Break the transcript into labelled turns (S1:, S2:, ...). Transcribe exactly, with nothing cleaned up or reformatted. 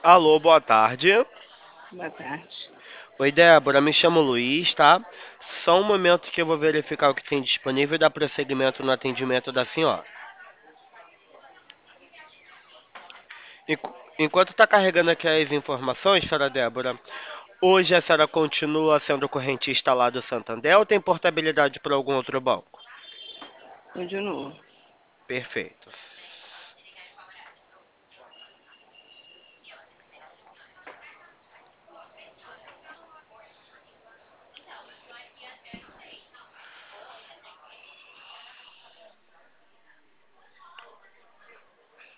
S1: Alô, boa tarde.
S2: Boa tarde.
S1: Oi, Débora, me chamo Luiz, tá? Só um momento que eu vou verificar o que tem disponível e dar prosseguimento no atendimento da senhora. Enqu- Enquanto está carregando aqui as informações, senhora Débora, hoje a senhora continua sendo correntista lá do Santander ou tem portabilidade para algum outro banco?
S2: Continuo.
S1: Perfeito.